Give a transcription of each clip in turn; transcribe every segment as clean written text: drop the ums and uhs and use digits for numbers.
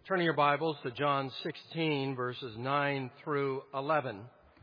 Turning your Bibles to John 16, verses 9 through 11.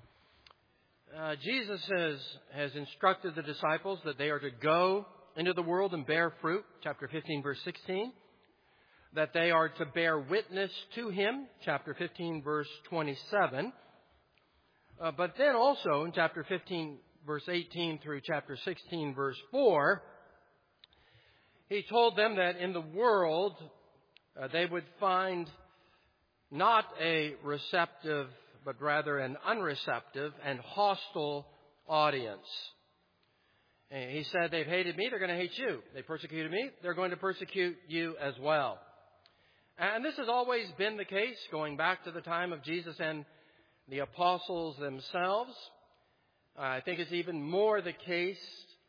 Jesus has instructed the disciples that they are to go into the world and bear fruit, chapter 15, verse 16. That they are to bear witness to Him, chapter 15, verse 27. But then also in chapter 15, verse 18 through chapter 16, verse 4, He told them that in the world they would find not a receptive, but rather an unreceptive and hostile audience. He said, they've hated me, they're going to hate you. They persecuted me, they're going to persecute you as well. And this has always been the case, going back to the time of Jesus and the apostles themselves. I think it's even more the case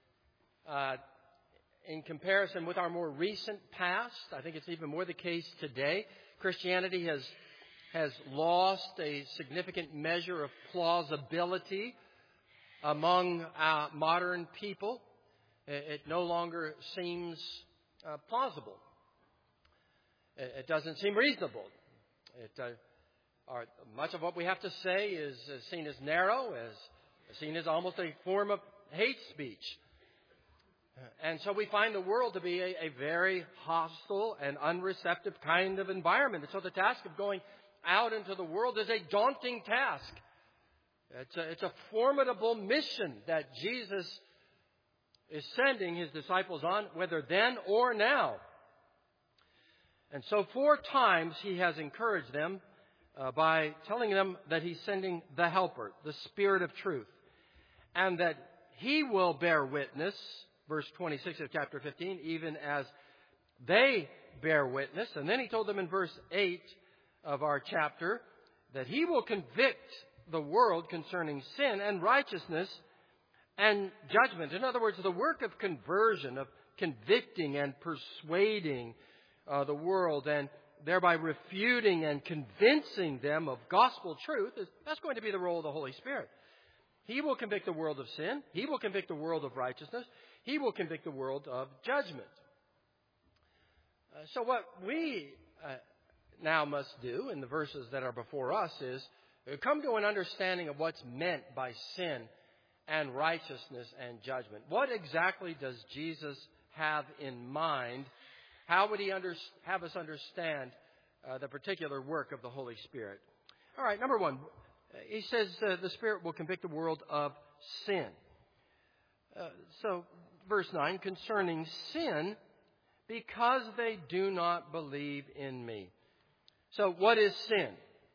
in comparison with our more recent past. I think it's even more the case today. Christianity has lost a significant measure of plausibility among modern people. It no longer seems plausible. It doesn't seem reasonable. Much of what we have to say is seen as narrow, as seen as almost a form of hate speech. And so we find the world to be a very hostile and unreceptive kind of environment. And so the task of going out into the world is a daunting task. It's a formidable mission that Jesus is sending His disciples on, whether then or now. And so 4 times He has encouraged them by telling them that He's sending the Helper, the Spirit of truth, and that He will bear witness, verse 26 of chapter 15, even as they bear witness. And then He told them in verse 8 of our chapter that He will convict the world concerning sin and righteousness and judgment. In other words, the work of conversion, of convicting and persuading the world and thereby refuting and convincing them of gospel truth, that's going to be the role of the Holy Spirit. He will convict the world of sin. He will convict the world of righteousness. He will convict the world of judgment. So what we now must do in the verses that are before us is come to an understanding of what's meant by sin and righteousness and judgment. What exactly does Jesus have in mind? How would He have us understand the particular work of the Holy Spirit? All right, number 1, He says the Spirit will convict the world of sin. So, verse 9, concerning sin, because they do not believe in me. So, what is sin?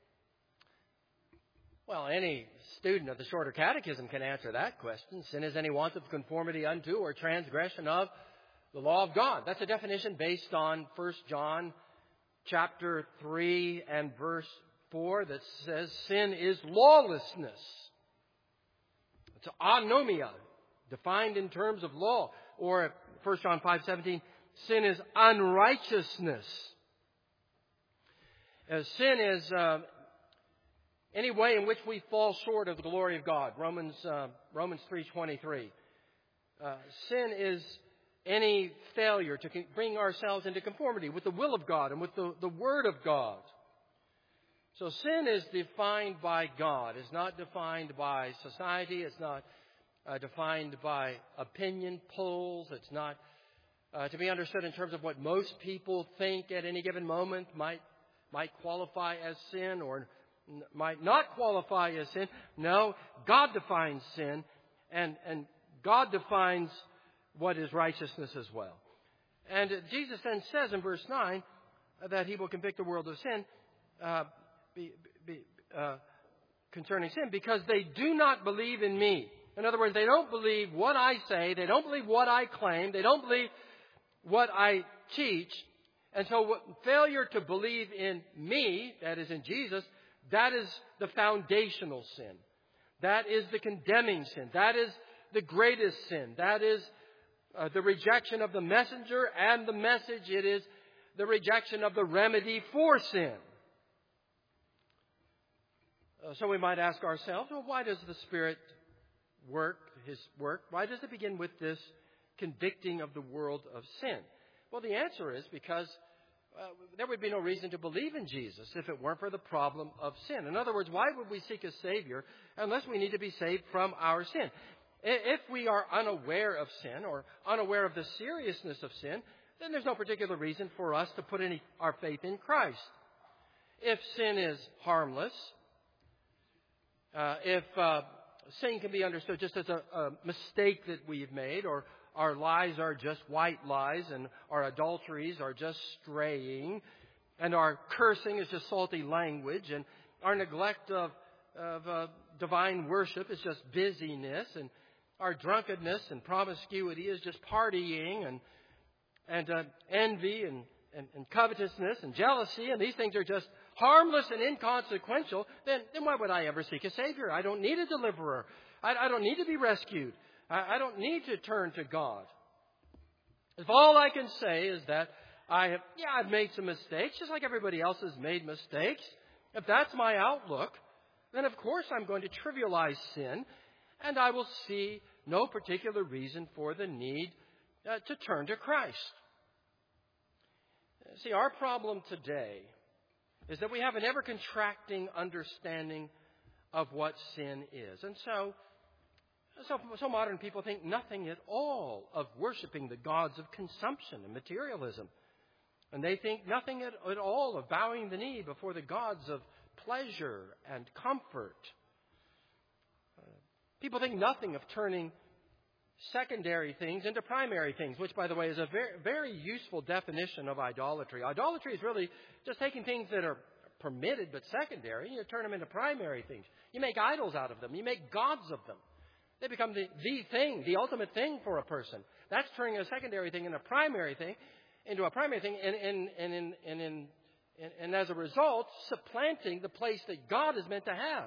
Well, any student of the Shorter Catechism can answer that question. Sin is any want of conformity unto or transgression of the law of God. That's a definition based on 1 John chapter 3 and verse 4 that says sin is lawlessness. It's anomia, defined in terms of law. Or 1 John 5:17, sin is unrighteousness. Sin is any way in which we fall short of the glory of God. Romans 3:23. Sin is any failure to bring ourselves into conformity with the will of God and with the Word of God. So sin is defined by God. It's not defined by society. It's not defined by opinion polls. It's not to be understood in terms of what most people think at any given moment might qualify as sin or might not qualify as sin. No, God defines sin, and God defines what is righteousness as well. And Jesus then says in verse 9 that He will convict the world of sin concerning sin because they do not believe in me. In other words, they don't believe what I say. They don't believe what I claim. They don't believe what I teach. And so failure to believe in me, that is in Jesus, that is the foundational sin. That is the condemning sin. That is the greatest sin. That is the rejection of the messenger and the message. It is the rejection of the remedy for sin. So we might ask ourselves, well, why does the Spirit work, His work? Why does it begin with this convicting of the world of sin? Well, the answer is because there would be no reason to believe in Jesus if it weren't for the problem of sin. In other words, why would we seek a Savior unless we need to be saved from our sin? If we are unaware of sin or unaware of the seriousness of sin, then there's no particular reason for us to put our faith in Christ. If sin is harmless, if sin can be understood just as a mistake that we've made, or our lies are just white lies, and our adulteries are just straying, and our cursing is just salty language, and our neglect of divine worship is just busyness, and our drunkenness and promiscuity is just partying, and envy and covetousness and jealousy, and these things are just harmless and inconsequential, then why would I ever seek a Savior? I don't need a deliverer. I don't need to be rescued. I don't need to turn to God. If all I can say is that I've made some mistakes, just like everybody else has made mistakes, if that's my outlook, then of course I'm going to trivialize sin, and I will see no particular reason for the need to turn to Christ. See, our problem today is that we have an ever-contracting understanding of what sin is. And so modern people think nothing at all of worshiping the gods of consumption and materialism. And they think nothing at all of bowing the knee before the gods of pleasure and comfort. People think nothing of turning secondary things into primary things, which, by the way, is a very, very useful definition of idolatry. Idolatry is really just taking things that are permitted but secondary, and you turn them into primary things. You make idols out of them. You make gods of them. They become the thing, the ultimate thing for a person. That's turning a secondary thing into a primary thing, and as a result, supplanting the place that God is meant to have.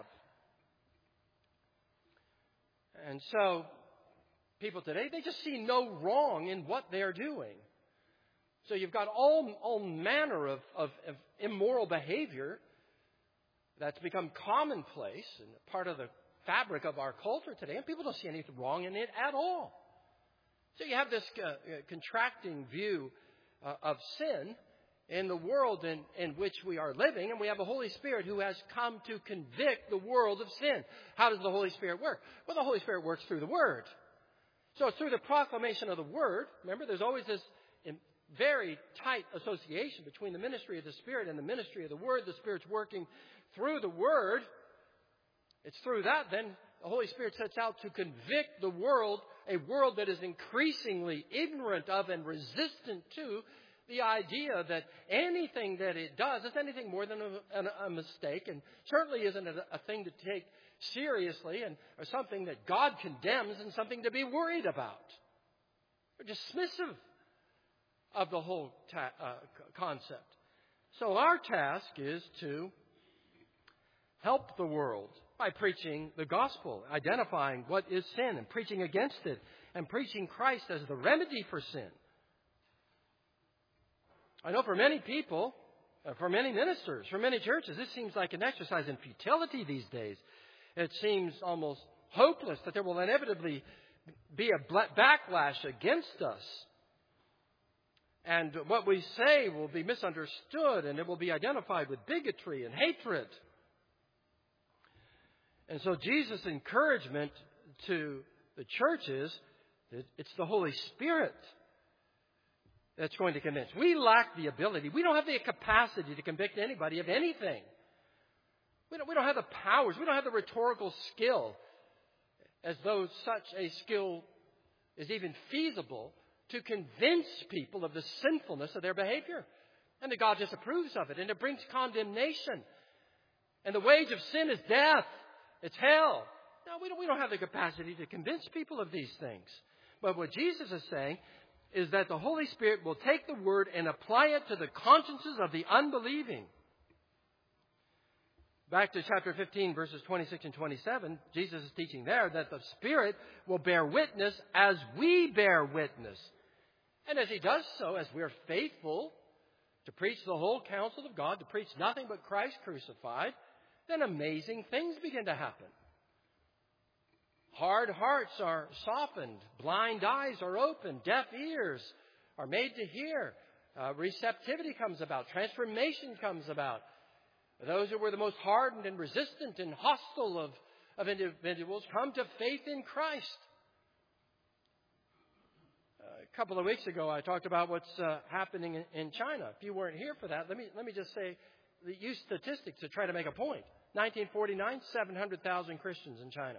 And so, people today, they just see no wrong in what they're doing. So you've got all manner of immoral behavior that's become commonplace and part of the fabric of our culture today, and people don't see anything wrong in it at all. So you have this contracting view of sin in the world in which we are living, and we have a Holy Spirit who has come to convict the world of sin. How does the Holy Spirit work? Well, the Holy Spirit works through the Word. So it's through the proclamation of the Word. Remember, there's always this very tight association between the ministry of the Spirit and the ministry of the Word. The Spirit's working through the Word. It's through that, then, the Holy Spirit sets out to convict the world, a world that is increasingly ignorant of and resistant to the idea that anything that it does is anything more than a mistake, and certainly isn't a thing to take seriously, or something that God condemns and something to be worried about. We're dismissive of the whole concept. So our task is to help the world by preaching the gospel, identifying what is sin and preaching against it, and preaching Christ as the remedy for sin. I know for many people, for many ministers, for many churches, this seems like an exercise in futility these days. It seems almost hopeless that there will inevitably be a backlash against us. And what we say will be misunderstood, and it will be identified with bigotry and hatred. And so Jesus' encouragement to the church is that it's the Holy Spirit that's going to convince. We lack the ability. We don't have the capacity to convict anybody of anything. We don't have the powers. We don't have the rhetorical skill, as though such a skill is even feasible, to convince people of the sinfulness of their behavior, and that God disapproves of it, and it brings condemnation. And the wage of sin is death. It's hell. No, we don't have the capacity to convince people of these things. But what Jesus is saying is that the Holy Spirit will take the Word and apply it to the consciences of the unbelieving. Back to chapter 15, verses 26 and 27, Jesus is teaching there that the Spirit will bear witness as we bear witness. And as He does so, as we're faithful to preach the whole counsel of God, to preach nothing but Christ crucified, then amazing things begin to happen. Hard hearts are softened. Blind eyes are opened. Deaf ears are made to hear. receptivity comes about. Transformation comes about. Those who were the most hardened and resistant and hostile of individuals come to faith in Christ. A couple of weeks ago, I talked about what's happening in China. If you weren't here for that, let me just say, use statistics to try to make a point. 1949, 700,000 Christians in China.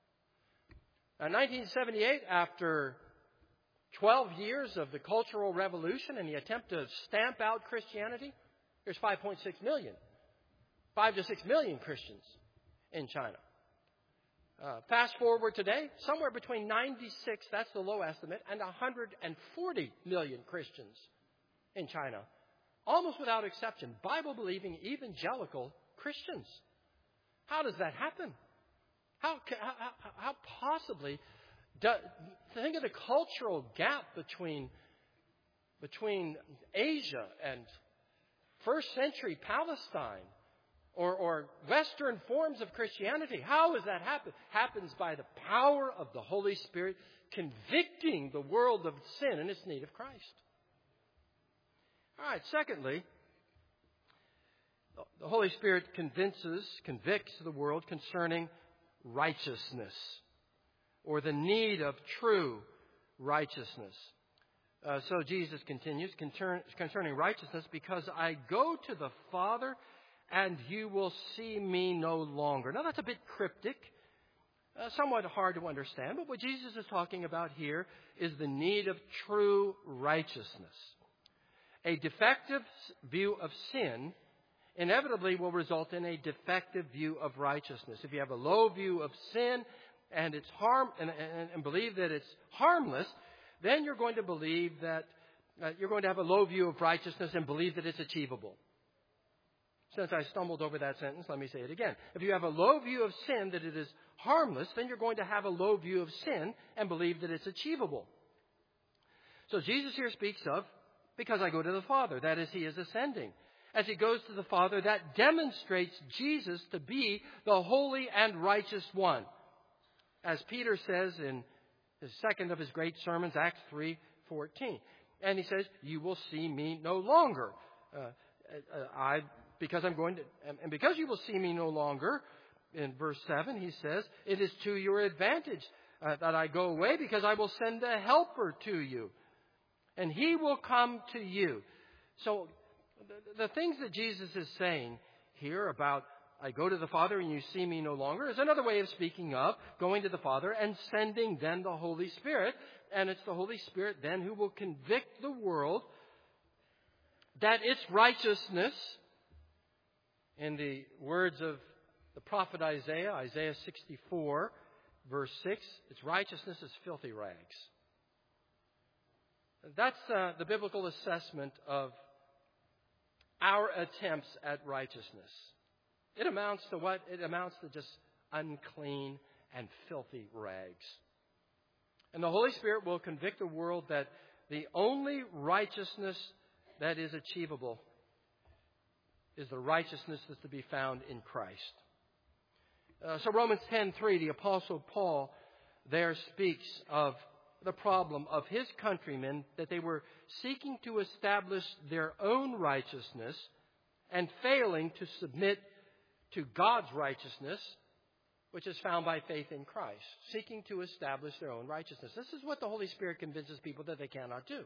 1978, after 12 years of the Cultural Revolution and the attempt to stamp out Christianity, there's 5.6 million. 5 to 6 million Christians in China. Fast forward today, somewhere between 96, that's the low estimate, and 140 million Christians in China. Almost without exception, Bible-believing evangelical Christians. How does that happen? How possibly... Think of the cultural gap between Asia and first century Palestine or Western forms of Christianity. How does that happen? Happens by the power of the Holy Spirit convicting the world of sin and its need of Christ. All right, secondly, the Holy Spirit convicts the world concerning righteousness, or the need of true righteousness. So Jesus continues, concerning righteousness, because I go to the Father, and you will see me no longer. Now, that's a bit cryptic, somewhat hard to understand, but what Jesus is talking about here is the need of true righteousness. A defective view of sin inevitably will result in a defective view of righteousness. If you have a low view of sin and its harm and believe that it's harmless, then you're going to believe that you're going to have a low view of righteousness and believe that it's achievable. Since I stumbled over that sentence, let me say it again. If you have a low view of sin, that it is harmless, then you're going to have a low view of sin and believe that it's achievable. So Jesus here speaks of, because I go to the Father, that is, he is ascending. As he goes to the Father, that demonstrates Jesus to be the holy and righteous one. As Peter says in the second of his great sermons, Acts 3:14. And he says, you will see me no longer. Because you will see me no longer, in verse 7, he says, it is to your advantage that I go away, because I will send a helper to you, and he will come to you. So the things that Jesus is saying here about I go to the Father and you see me no longer is another way of speaking of going to the Father and sending then the Holy Spirit. And it's the Holy Spirit then who will convict the world that its righteousness, in the words of the prophet Isaiah, Isaiah 64, verse 6, its righteousness is filthy rags. That's the biblical assessment of our attempts at righteousness. It amounts to what? It amounts to just unclean and filthy rags. And the Holy Spirit will convict the world that the only righteousness that is achievable is the righteousness that's to be found in Christ. So Romans 10:3, the Apostle Paul there speaks of the problem of his countrymen, that they were seeking to establish their own righteousness and failing to submit to God's righteousness, which is found by faith in Christ, seeking to establish their own righteousness. This is what the Holy Spirit convinces people that they cannot do.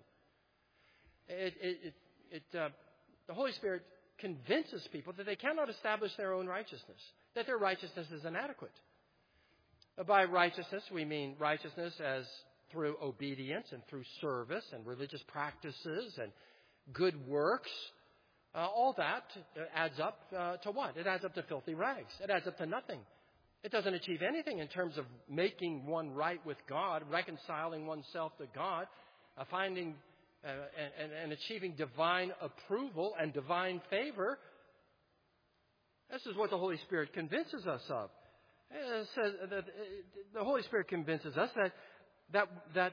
The Holy Spirit convinces people that they cannot establish their own righteousness, that their righteousness is inadequate. By righteousness, we mean righteousness as through obedience and through service and religious practices and good works. All that adds up to what? It adds up to filthy rags. It adds up to nothing. It doesn't achieve anything in terms of making one right with God, reconciling oneself to God, finding and achieving divine approval and divine favor. This is what the Holy Spirit convinces us of. It says that the Holy Spirit convinces us that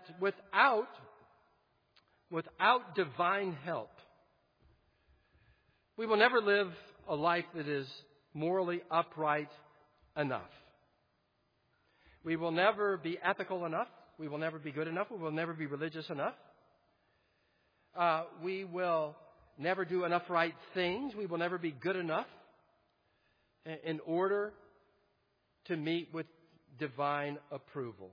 without divine help, we will never live a life that is morally upright enough. We will never be ethical enough. We will never be good enough. We will never be religious enough. We will never do enough right things. We will never be good enough in order to meet with divine approval.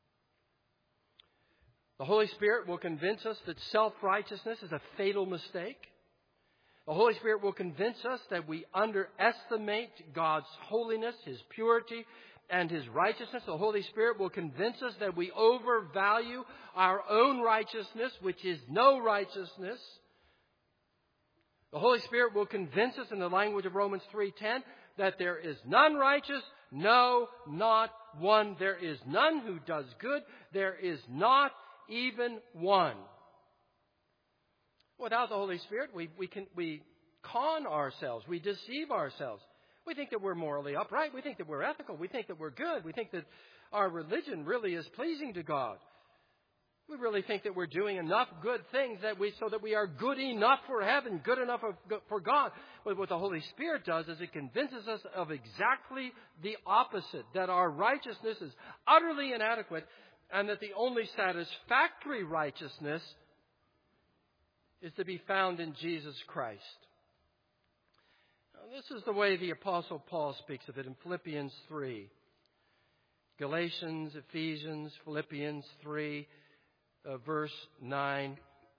The Holy Spirit will convince us that self-righteousness is a fatal mistake. The Holy Spirit will convince us that we underestimate God's holiness, His purity, and His righteousness. The Holy Spirit will convince us that we overvalue our own righteousness, which is no righteousness. The Holy Spirit will convince us, in the language of Romans 3:10, that there is none righteous, no, not one. There is none who does good. There is not even one. Without the Holy Spirit, we con ourselves. We deceive ourselves. We think that we're morally upright. We think that we're ethical. We think that we're good. We think that our religion really is pleasing to God. We really think that we're doing enough good things so that we are good enough for heaven, good enough for God. But what the Holy Spirit does is it convinces us of exactly the opposite, that our righteousness is utterly inadequate and that the only satisfactory righteousness is to be found in Jesus Christ. Now, this is the way the Apostle Paul speaks of it in Philippians 3. Galatians, Ephesians, Philippians 3. Verse 9.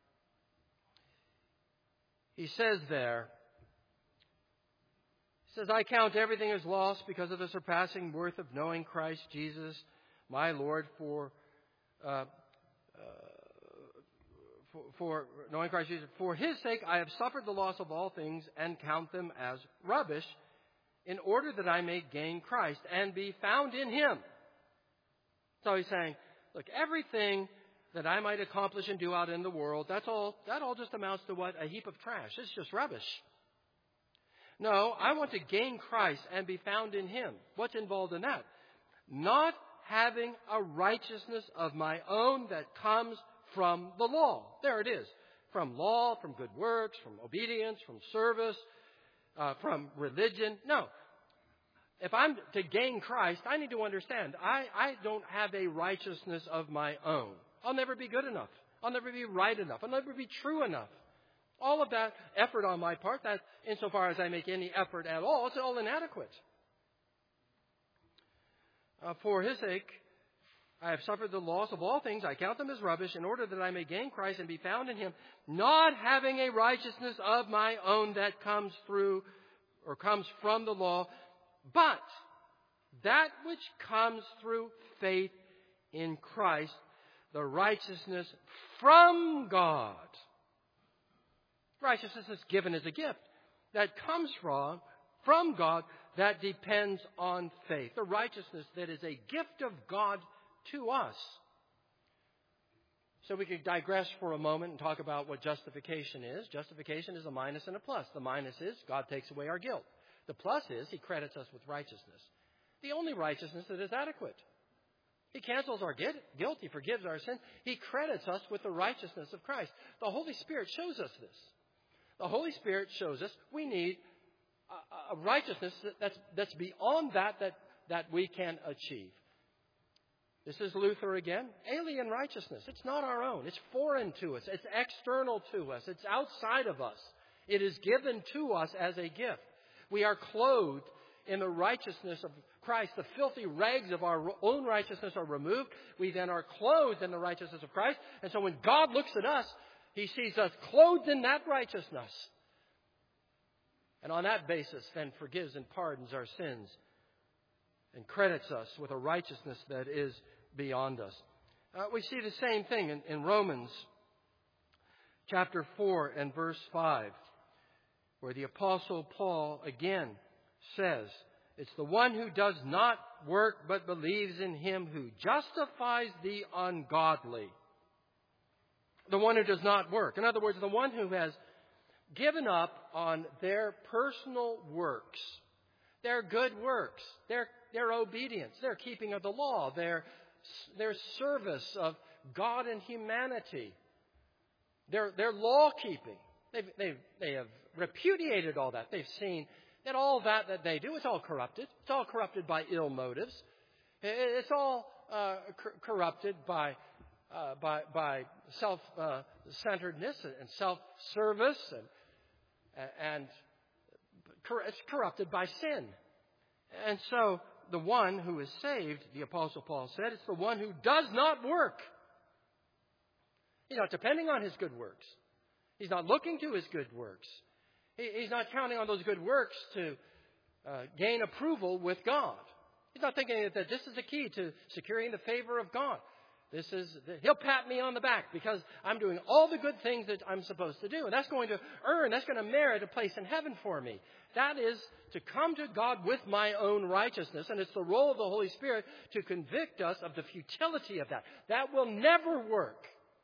He says there, I count everything as loss because of the surpassing worth of knowing Christ Jesus, my Lord, for knowing Christ Jesus. For His sake I have suffered the loss of all things and count them as rubbish, in order that I may gain Christ and be found in Him. So he's saying, look, everything that I might accomplish and do out in the world, that all just amounts to what? A heap of trash. It's just rubbish. No, I want to gain Christ and be found in Him. What's involved in that? Not having a righteousness of my own that comes from the law. There it is. From law, from good works, from obedience, from service, from religion. No. If I'm to gain Christ, I need to understand I don't have a righteousness of my own. I'll never be good enough. I'll never be right enough. I'll never be true enough. All of that effort on my part, that insofar as I make any effort at all, it's all inadequate. For His sake, I have suffered the loss of all things. I count them as rubbish in order that I may gain Christ and be found in Him, not having a righteousness of my own that comes through or comes from the law, but that which comes through faith in Christ, the righteousness from God. Righteousness is given as a gift that comes from God, that depends on faith. The righteousness that is a gift of God to us. So we could digress for a moment and talk about what justification is. Justification is a minus and a plus. The minus is God takes away our guilt. The plus is He credits us with righteousness. The only righteousness that is adequate. He cancels our guilt. He forgives our sin. He credits us with the righteousness of Christ. The Holy Spirit shows us this. The Holy Spirit shows us we need a righteousness that's beyond that we can achieve. This is Luther again. Alien righteousness. It's not our own. It's foreign to us. It's external to us. It's outside of us. It is given to us as a gift. We are clothed in the righteousness of Christ. The filthy rags of our own righteousness are removed. We then are clothed in the righteousness of Christ. And so when God looks at us, He sees us clothed in that righteousness. And on that basis, then forgives and pardons our sins and credits us with a righteousness that is beyond us. We see the same thing in Romans chapter 4 and verse 5, where the Apostle Paul again says, it's the one who does not work but believes in Him who justifies the ungodly. The one who does not work. In other words, the one who has given up on their personal works, their good works, their obedience, their keeping of the law, their service of God and humanity, their law keeping. They have repudiated all that. They've seen that all that they do is all corrupted. It's all corrupted by ill motives. It's all corrupted by by self-centeredness and self-service, and it's corrupted by sin. And so the one who is saved, the Apostle Paul said, it's the one who does not work. He's not depending on his good works. He's not looking to his good works. He's not counting on those good works to gain approval with God. He's not thinking that this is the key to securing the favor of God. He'll pat me on the back because I'm doing all the good things that I'm supposed to do. And that's going to merit a place in heaven for me. That is to come to God with my own righteousness. And it's the role of the Holy Spirit to convict us of the futility of that. That will never work.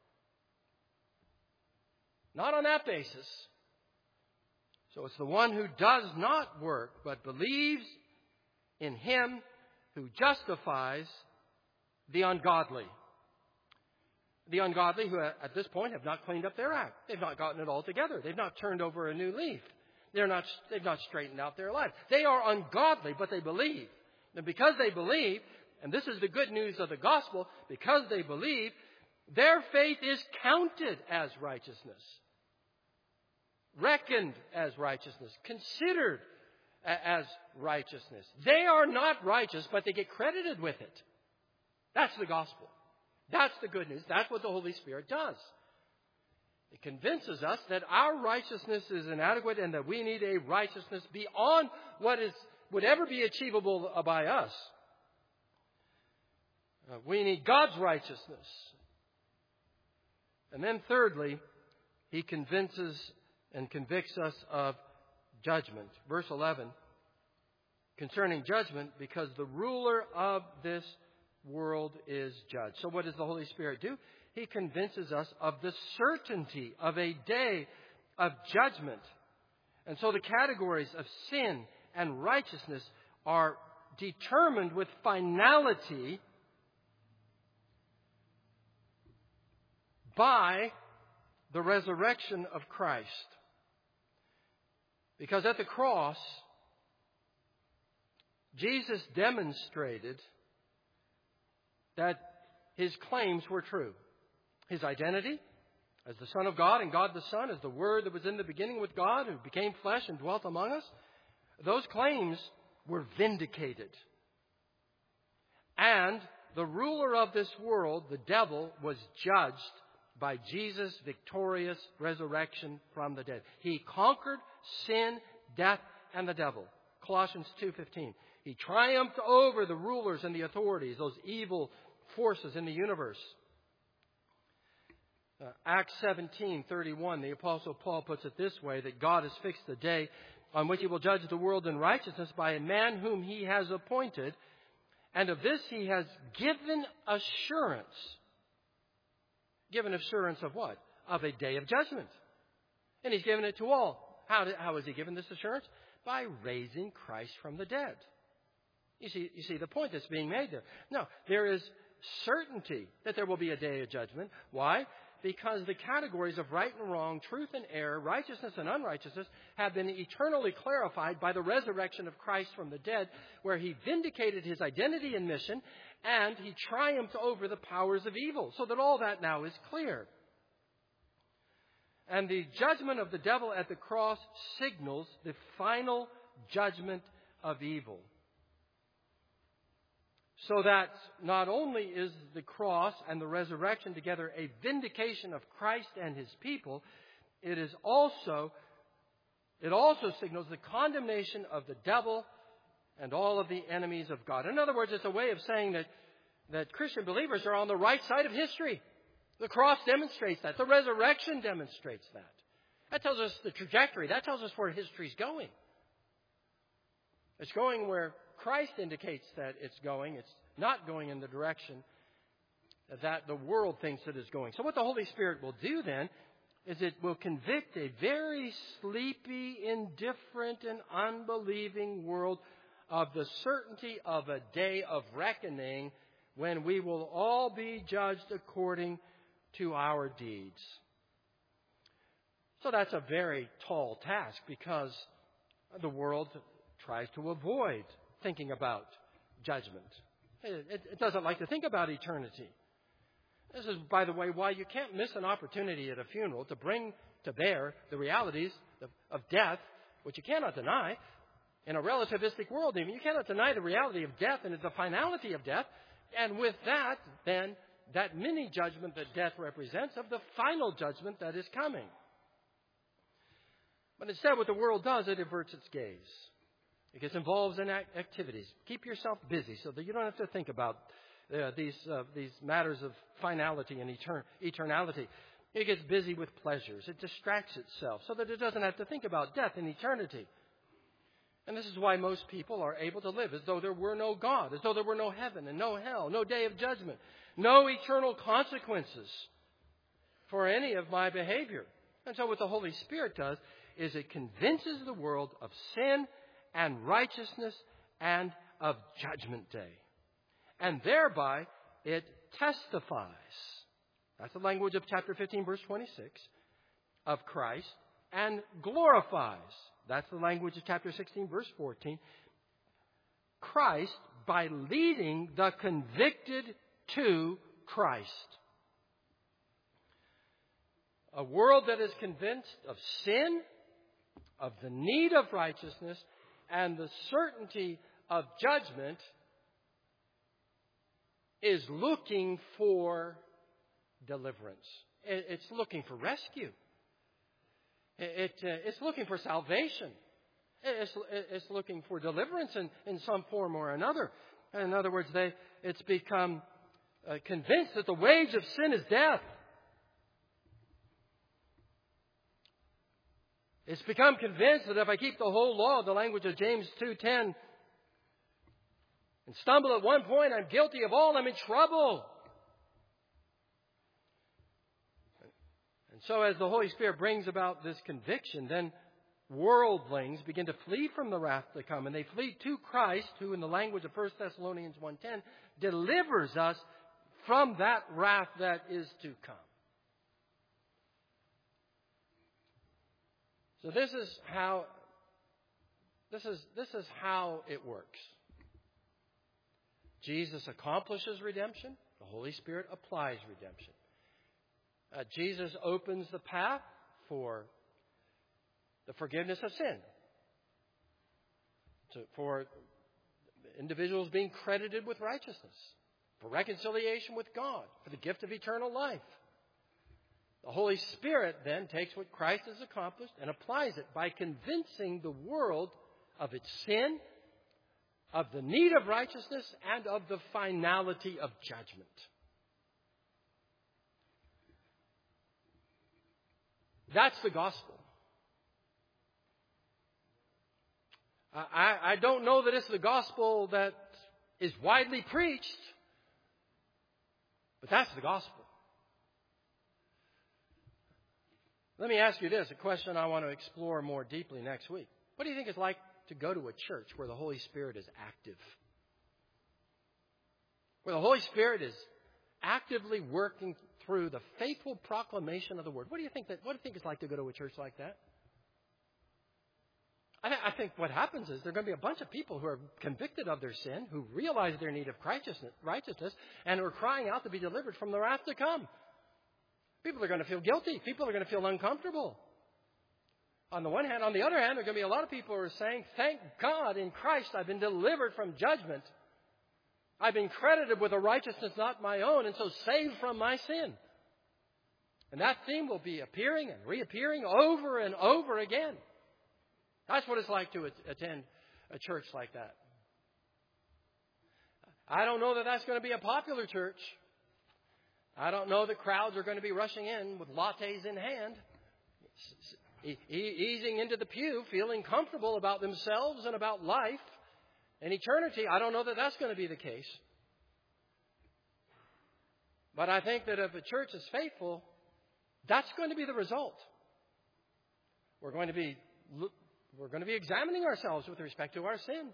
Not on that basis. So it's the one who does not work, but believes in Him who justifies the ungodly. The ungodly who at this point have not cleaned up their act. They've not gotten it all together. They've not turned over a new leaf. They've not straightened out their life. They are ungodly, but they believe. And because they believe, and this is the good news of the gospel, because they believe, their faith is counted as righteousness. Reckoned as righteousness. Considered as righteousness. They are not righteous, but they get credited with it. That's the gospel. That's the good news. That's what the Holy Spirit does. It convinces us that our righteousness is inadequate and that we need a righteousness beyond what would ever be achievable by us. We need God's righteousness. And then thirdly, He convinces and convicts us of judgment. Verse 11, concerning judgment, because the ruler of this world is judged. So what does the Holy Spirit do? He convinces us of the certainty of a day of judgment. And so the categories of sin and righteousness are determined with finality by the resurrection of Christ. Because at the cross, Jesus demonstrated that His claims were true. His identity as the Son of God and God the Son, as the Word that was in the beginning with God, who became flesh and dwelt among us, those claims were vindicated. And the ruler of this world, the devil, was judged by Jesus' victorious resurrection from the dead. He conquered sin, death, and the devil. Colossians 2:15. He triumphed over the rulers and the authorities, those evil forces in the universe. Acts 17:31, the Apostle Paul puts it this way, that God has fixed the day on which He will judge the world in righteousness by a man whom He has appointed, and of this He has given assurance. Given assurance of what? Of a day of judgment. And He's given it to all. How has He given this assurance? By raising Christ from the dead. You see the point that's being made there. No, there is certainty that there will be a day of judgment. Why? Because the categories of right and wrong, truth and error, righteousness and unrighteousness have been eternally clarified by the resurrection of Christ from the dead, where He vindicated His identity and mission, and He triumphed over the powers of evil, so that all that now is clear. And the judgment of the devil at the cross signals the final judgment of evil. So that not only is the cross and the resurrection together a vindication of Christ and His people, it also signals the condemnation of the devil and all of the enemies of God. In other words, it's a way of saying that Christian believers are on the right side of history. The cross demonstrates that. The resurrection demonstrates that. That tells us the trajectory. That tells us where history's going. It's going where Christ indicates that it's going. It's not going in the direction that the world thinks it is going. So what the Holy Spirit will do then is it will convict a very sleepy, indifferent, and unbelieving world of the certainty of a day of reckoning when we will all be judged according to our deeds. So that's a very tall task, because the world tries to avoid thinking about judgment. It doesn't like to think about eternity. This is, by the way, why you can't miss an opportunity at a funeral to bring to bear the realities of death, which you cannot deny. In a relativistic world, even, you cannot deny the reality of death and the finality of death. And with that, then, that mini judgment that death represents of the final judgment that is coming. But instead, what the world does, it averts its gaze. It gets involved in activities. Keep yourself busy so that you don't have to think about these matters of finality and eternality. It gets busy with pleasures. It distracts itself so that it doesn't have to think about death and eternity. And this is why most people are able to live as though there were no God, as though there were no heaven and no hell, no day of judgment, no eternal consequences for any of my behavior. And so what the Holy Spirit does is it convinces the world of sin and righteousness and of judgment day. And thereby it testifies. That's the language of chapter 15, verse 26, of Christ, and glorifies. That's the language of chapter 16, verse 14. Christ by leading the convicted to Christ. A world that is convinced of sin, of the need of righteousness, and the certainty of judgment is looking for deliverance. It's looking for rescue. It's looking for salvation. It's looking for deliverance in some form or another. In other words, it's become convinced that the wage of sin is death. It's become convinced that if I keep the whole law, the language of James 2:10, and stumble at one point, I'm guilty of all, I'm in trouble. And so as the Holy Spirit brings about this conviction, then worldlings begin to flee from the wrath to come. And they flee to Christ, who in the language of 1 Thessalonians 1:10 delivers us from that wrath that is to come. So this is how it works. Jesus accomplishes redemption. The Holy Spirit applies redemption. Jesus opens the path for the forgiveness of sin. For individuals being credited with righteousness. For reconciliation with God. For the gift of eternal life. The Holy Spirit then takes what Christ has accomplished and applies it by convincing the world of its sin, of the need of righteousness, and of the finality of judgment. That's the gospel. I don't know that it's the gospel that is widely preached, but that's the gospel. Let me ask you this, a question I want to explore more deeply next week. What do you think it's like to go to a church where the Holy Spirit is active? Where the Holy Spirit is actively working through the faithful proclamation of the Word. What do you think it's like to go to a church like that? I think what happens is there are going to be a bunch of people who are convicted of their sin, who realize their need of righteousness, and who are crying out to be delivered from the wrath to come. People are going to feel guilty. People are going to feel uncomfortable. On the one hand. On the other hand, there are going to be a lot of people who are saying, thank God in Christ I've been delivered from judgment. I've been credited with a righteousness not my own, and so saved from my sin. And that theme will be appearing and reappearing over and over again. That's what it's like to attend a church like that. I don't know that that's going to be a popular church. I don't know that crowds are going to be rushing in with lattes in hand, easing into the pew, feeling comfortable about themselves and about life and eternity. I don't know that that's going to be the case. But I think that if a church is faithful, that's going to be the result. We're going to be examining ourselves with respect to our sin.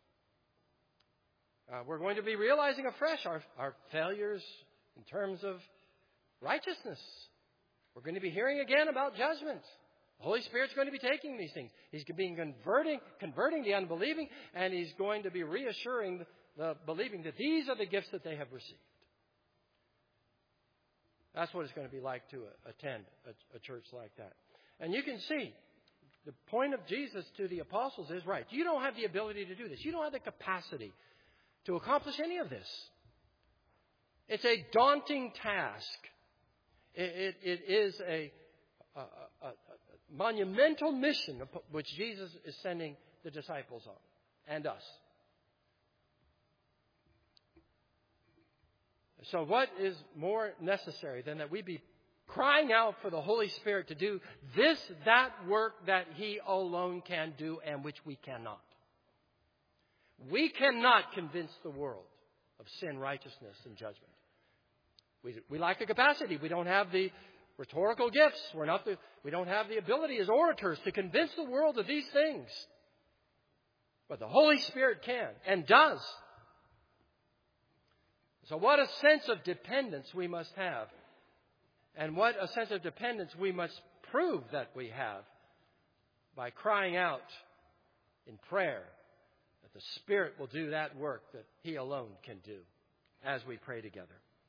We're going to be realizing afresh our failures in terms of righteousness. We're going to be hearing again about judgment. The Holy Spirit's going to be taking these things. He's being converting the unbelieving, and He's going to be reassuring the believing that these are the gifts that they have received. That's what it's going to be like to attend a church like that. And you can see the point of Jesus to the apostles is, right, you don't have the ability to do this. You don't have the capacity to accomplish any of this. It's a daunting task. It is a monumental mission which Jesus is sending the disciples on, and us. So what is more necessary than that we be crying out for the Holy Spirit to do that work that He alone can do and which we cannot. We cannot convince the world of sin, righteousness, and judgment. We lack the capacity. We don't have the rhetorical gifts. We don't have the ability as orators to convince the world of these things. But the Holy Spirit can and does. So what a sense of dependence we must have. And what a sense of dependence we must prove that we have by crying out in prayer that the Spirit will do that work that He alone can do as we pray together.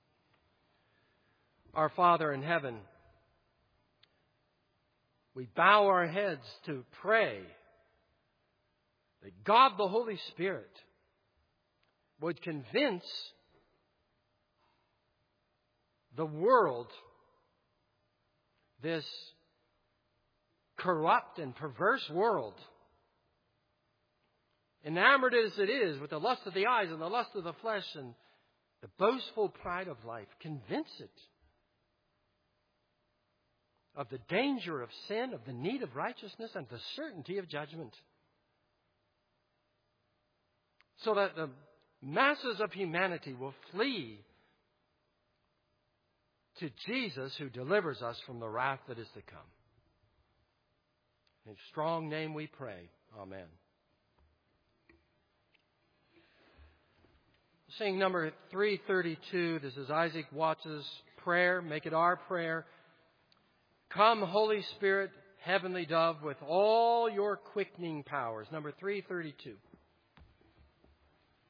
Our Father in heaven, we bow our heads to pray that God the Holy Spirit would convince the world, this corrupt and perverse world, enamored as it is with the lust of the eyes and the lust of the flesh and the boastful pride of life, convince it of the danger of sin, of the need of righteousness, and the certainty of judgment. So that the masses of humanity will flee to Jesus who delivers us from the wrath that is to come. In His strong name we pray. Amen. Sing number 332. This is Isaac Watts' prayer. Make it our prayer. Come, Holy Spirit, heavenly dove, with all your quickening powers. Number 332.